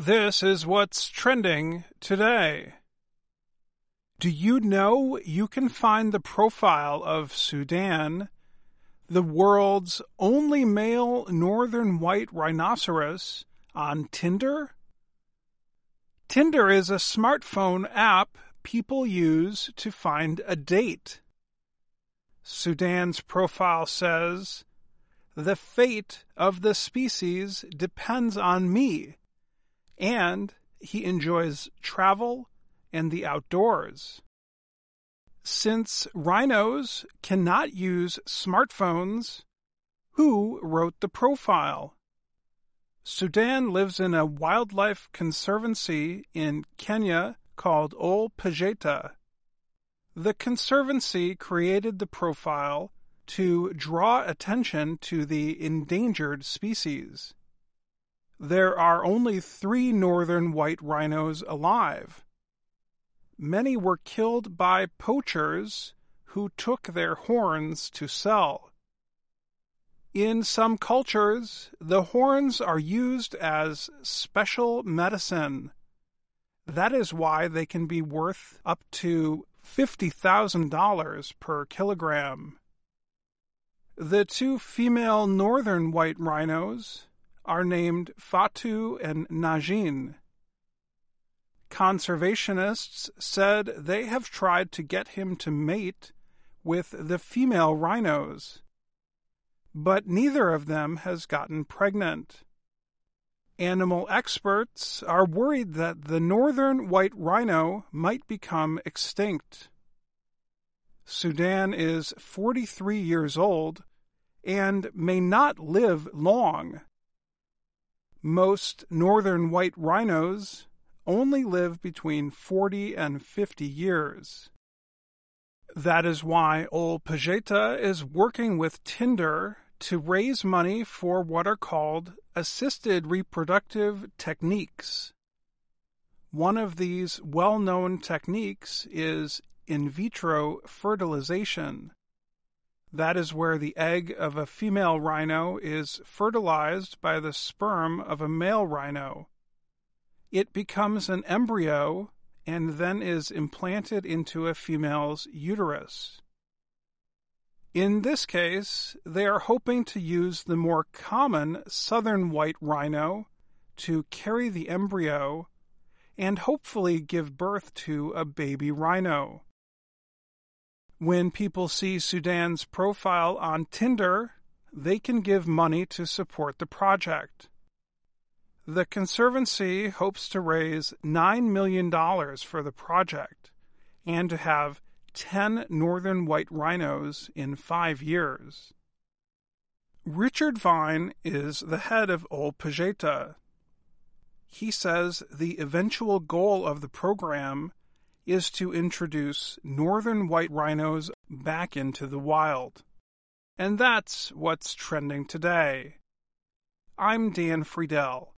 This is what's trending today. Do you know you can find the profile of Sudan, the world's only male northern white rhinoceros, on Tinder? Tinder is a smartphone app people use to find a date. Sudan's profile says, "The fate of the species depends on me," and he enjoys travel and the outdoors. Since rhinos cannot use smartphones, who wrote the profile? Sudan lives in a wildlife conservancy in Kenya called Ol Pejeta. The conservancy created the profile to draw attention to the endangered species. There are only 3 northern white rhinos alive. Many were killed by poachers who took their horns to sell. In some cultures, the horns are used as special medicine. That is why they can be worth up to $50,000 per kilogram. The 2 female northern white rhinos are named Fatu and Najin. Conservationists said they have tried to get him to mate with the female rhinos, but neither of them has gotten pregnant. Animal experts are worried that the northern white rhino might become extinct. Sudan is 43 years old and may not live long. Most northern white rhinos only live between 40 and 50 years. That is why Ol Pejeta is working with Tinder to raise money for what are called assisted reproductive techniques. One of these well-known techniques is in vitro fertilization. That is where the egg of a female rhino is fertilized by the sperm of a male rhino. It becomes an embryo and then is implanted into a female's uterus. In this case, they are hoping to use the more common southern white rhino to carry the embryo and hopefully give birth to a baby rhino. When people see Sudan's profile on Tinder, they can give money to support the project. The Conservancy hopes to raise $9 million for the project and to have 10 northern white rhinos in 5 years. Richard Vine is the head of Ol Pejeta. He says the eventual goal of the program is to introduce northern white rhinos back into the wild. And that's what's trending today. I'm Dan Friedel.